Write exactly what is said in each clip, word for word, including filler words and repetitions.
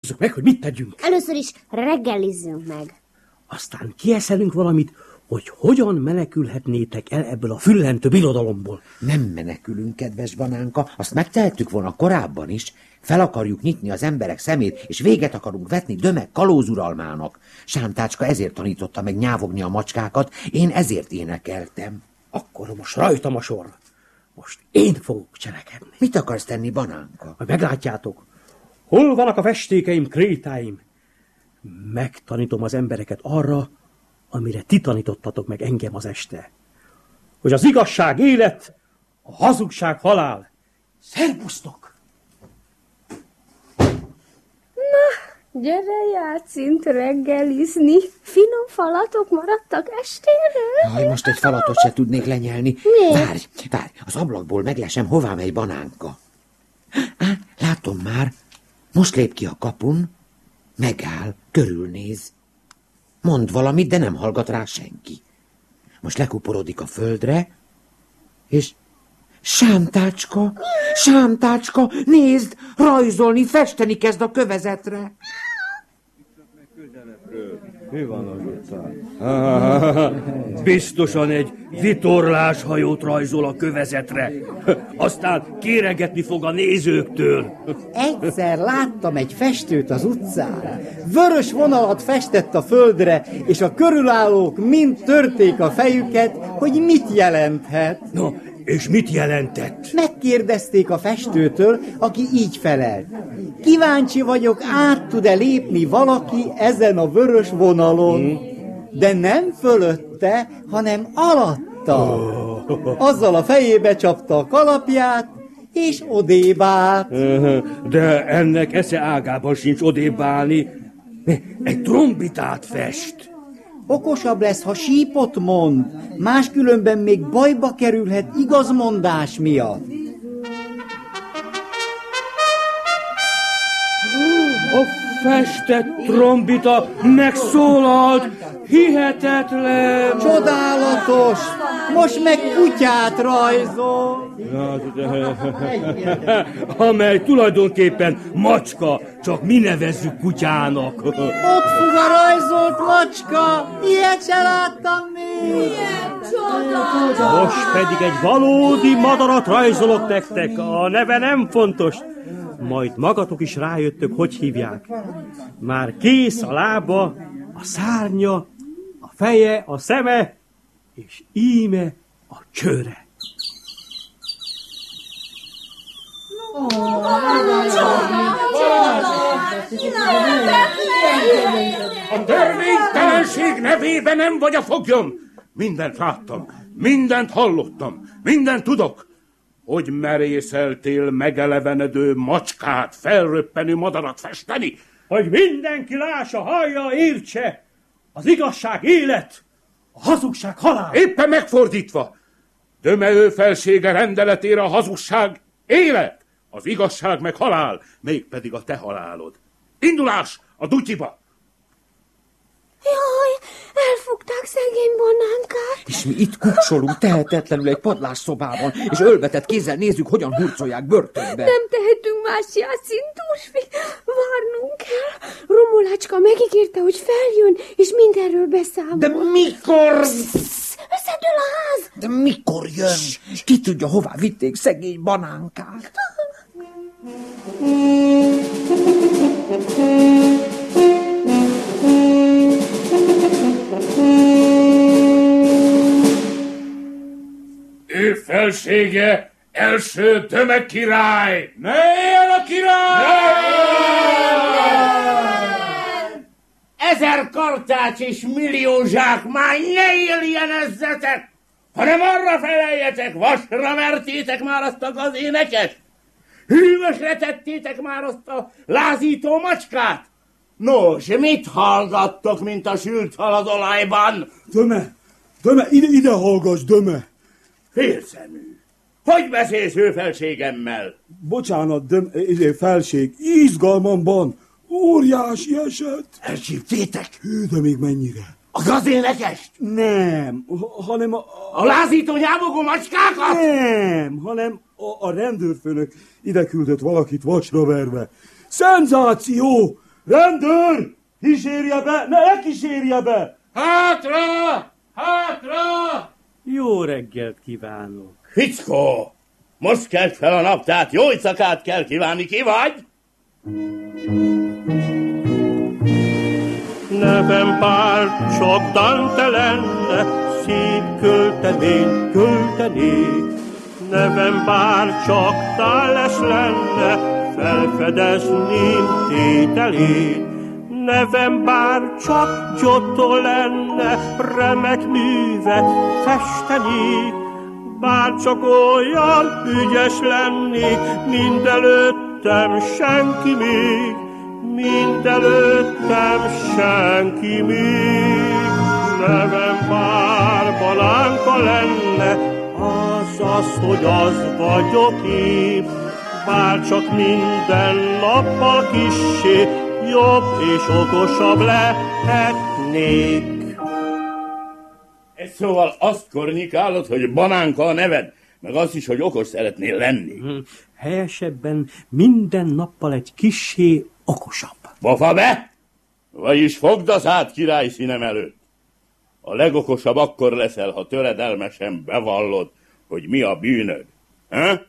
Alapozzuk meg, hogy mit tegyünk. Először is reggelizzünk meg. Aztán kieszelünk valamit, hogy hogyan menekülhetnétek el ebből a füllentő birodalomból. Nem menekülünk, kedves Banánka, azt megtehettük volna korábban is. Fel akarjuk nyitni az emberek szemét, és véget akarunk vetni Döme kalózuralmának. Sántácska ezért tanította meg nyávogni a macskákat, én ezért énekeltem. Akkor most rajtam a sor. Most én fogok cselekedni. Mit akarsz tenni, Banánka? Majd meglátjátok. Hol vannak a festékeim, krétáim? Megtanítom az embereket arra, amire ti tanítottatok meg engem az este. Hogy az igazság élet, a hazugság halál. Szerbusztok! Na, gyere játszint reggelizni. Finom falatok maradtak estéről? Jaj, most egy falatot se tudnék lenyelni. Miért? Várj, várj, az ablakból meglesem, hová megy Banánka. Á, látom már, most lép ki a kapun, megáll, körülnéz. Mond valamit, de nem hallgat rá senki. Most lekuporodik a földre, és... Sántácska, Sántácska, nézd, rajzolni, festeni kezd a kövezetre. Mi van az utcán? Biztosan egy vitorláshajót rajzol a kövezetre. Aztán kéregetni fog a nézőktől. Egyszer láttam egy festőt az utcán. Vörös vonalat festett a földre, és a körülállók mind törték a fejüket, hogy mit jelenthet. No, és mit jelentett? Megkérdezték a festőtől, aki így felelt. Kíváncsi vagyok, át tud-e lépni valaki ezen a vörös vonalon, de nem fölötte, hanem alatta. Azzal a fejébe csapta a kalapját, és odébb állt. De ennek esze ágában sincs odébb állni. Egy trombitát fest. Okosabb lesz, ha sípot mond, máskülönben még bajba kerülhet igazmondás miatt. A festett trombita megszólalt, hihetetlen! Csodálatos! Most meg kutyát rajzol! Amely tulajdonképpen macska, csak mi nevezzük kutyának. Ott fog a rajzolt macska! Ilyet se láttam még! Milyen csoda! Most pedig egy valódi madarat rajzolok nektek. A neve nem fontos. Majd magatok is rájöttök, hogy hívják. Már kész a lába, a szárnya, a feje, a szeme, és íme a csőre. A törvénytelenség nevében nem vagy a foglyom. Mindent láttam, mindent hallottam, mindent tudok. Hogy merészeltél megelevenedő macskát, felröppenő madarat festeni? Hogy mindenki lássa, hallja, értse, az igazság élet, a hazugság halál. Éppen megfordítva. Döme ő felsége rendeletére a hazugság élet, az igazság meg halál, mégpedig a te halálod. Indulás a dutyiba! Jaj, elfogták szegény Banánkát. És mi itt kuksolunk tehetetlenül egy padlásszobában, és ölvetett kézzel nézzük, hogyan hurcolják börtönbe. Nem tehetünk más, Játszint Dúsfi. Várnunk kell. Romolácska megígérte, hogy feljön, és mindenről beszámol. De mikor? Összedől a ház. De mikor jön? Ki tudja, hová vitték szegény Banánkát? Ő felsége első Döme király! Ne éljen a király! Ezer kartács és millió zsákmány, ne éljenezzetek, hanem arra feleljetek, vasra vertétek már azt a gazéneket? Hűvösre tettétek már azt a lázító macskát? Nos, mit hallgattok, mint a sült hal az olajban? Döme, Döme, ide, ide hallgass, Döme! Félszemű. Hogy beszélsz ő felségemmel? Bocsánat, Döme, ide felség, izgalmamban, óriási eset. Elcsíptétek? Hű, de még mennyire? A gazénekest? Nem, hanem a... A lázító nyávogó macskákat? Nem, hanem a, a rendőrfőnök ide küldött valakit vasra verve. Szenzáció! Rendőr! Kísérje be! Ne, ne kísérje be! Hátra! Hátra! Jó reggelt kívánok! Fickó! Most kelt fel a nap, tehát jó éjszakát kell kívánni. Ki vagy? Nevem bár csak Dante lenne, szép költemény költenék. Nevem bár csak Tálles lenne, felfedezném tételét. Nevem bár csak Giotto lenne, remek művet festenék. Bár csak olyan ügyes lennék, mindelőttem senki még, mindelőttem senki még. Nevem bár Banánka lenne, azaz, hogy az vagyok én. Bár csak minden nappal kissé jobb és okosabb lehetnék. Egy szóval azt kornikálod, hogy Banánka a neved, meg azt is, hogy okos szeretnél lenni. Helyesebben minden nappal egy kissé okosabb. Bofa be! Vagyis fogd az át király színem előtt. A legokosabb akkor leszel, ha töredelmesen bevallod, hogy mi a bűnöd. Ha?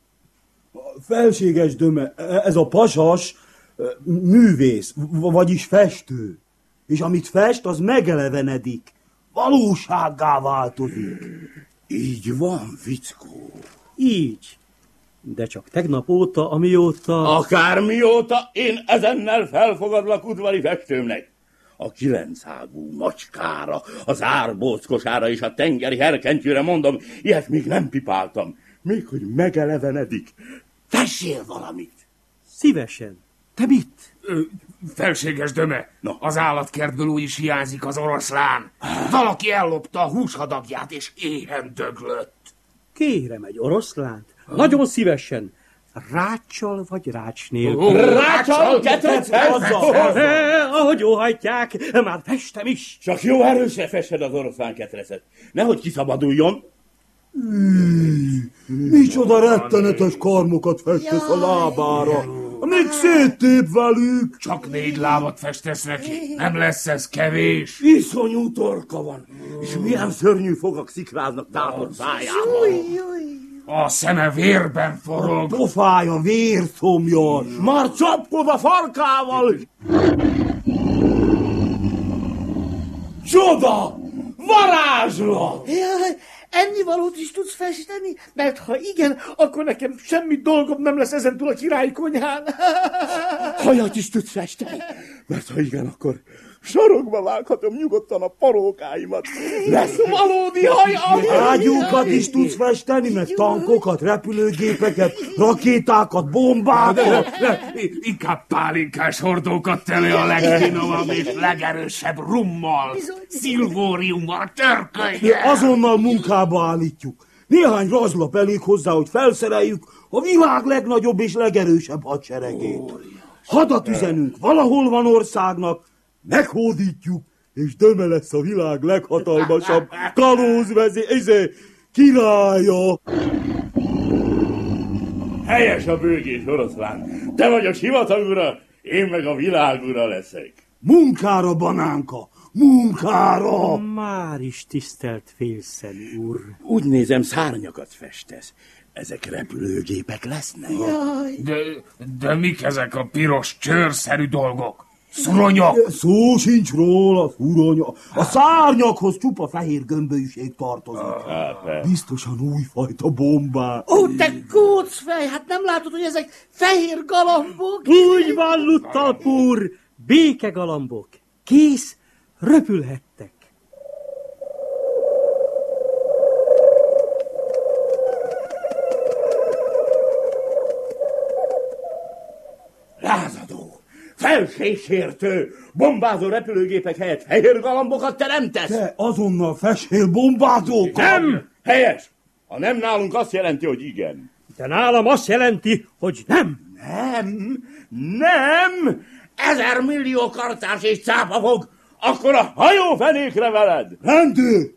Felséges döme, ez a pasas művész, vagyis festő. És amit fest, az megelevenedik. Valósággá változik. Így van, fickó. Így. De csak tegnap óta, amióta... Akármióta én ezennel felfogadlak udvari festőmnek. A kilencágú macskára, az árbóckosára és a tengeri herkentyűre mondom, ilyet még nem pipáltam. Még hogy megelevenedik. Tessél valamit! Szívesen. Te mit? Ö, felséges döme, no. Az állatkertből úgy is hiányzik az oroszlán. Valaki ellopta a húshadagját, és éhen döglött. Kérem egy oroszlánt. Ha? Nagyon szívesen. Ráccsal vagy rács nélkül? Ráccsal, ketrecel! Ahogy óhajtják, már festem is. Csak jó erősre fessed az oroszlán ketrecet. Nehogy kiszabaduljon. Micsoda rettenetes karmokat festesz a lábára. Még széttép velük. Csak négy lábat festesz neki. Nem lesz ez kevés. Iszonyú torka van. És milyen szörnyű fogak szikráznak tátott szájában. A szeme vérben forog. A pofája vérszomjas. Már csapkod a farkával. Csoda! Varázslat! Jaj, ennivalót is tudsz festeni? Mert ha igen, akkor nekem semmi dolgom nem lesz ezentúl a királyi konyhán. Hajat is tudsz festeni? Mert ha igen, akkor sarokba vághatom nyugodtan a parókáimat. Lesz valódi hajam! Ágyúkat is tudsz festeni, meg tankokat, repülőgépeket, rakétákat, bombákat. Ne, ne, inkább pálinkás hordókat tele a legfinomabb és legerősebb rummal, szilvóriummal, törkölyjel. Azonnal munkába állítjuk. Néhány razlap elég hozzá, hogy felszereljük a világ legnagyobb és legerősebb hadseregét. Hadat üzenünk, valahol van országnak, meghódítjuk, és döme lesz a világ leghatalmasabb kalózvezé, izé, királya. Helyes a bőgés, oroszlán. Te vagy a sivatag ura, én meg a világ ura leszek. Munkára, Banánka, munkára! Már is tisztelt félszemű úr. Úgy nézem, szárnyakat festesz. Ezek repülőgépek lesznek. De, de mik ezek a piros, csőrszerű dolgok? Szuronyok! Szó sincs róla, szuronya. A szárnyakhoz csupa fehér gömbölység tartozik. Biztosan újfajta bombák. Ó, te kócfej, hát nem látod, hogy ezek fehér galambok? Úgy van, Luttalp úr, békegalambok. Kész, röpülhettek. Lázadó! Felségsértő! Bombázó repülőgépek helyett fehér galambokat teremtesz? Te azonnal fessél bombázókat! Nem! Helyes! Ha nem nálunk, azt jelenti, hogy igen. De nálam azt jelenti, hogy nem. Nem! Nem! Ezer millió kartárs és cápa fog, akkor a hajófenékre veled! Rendőr!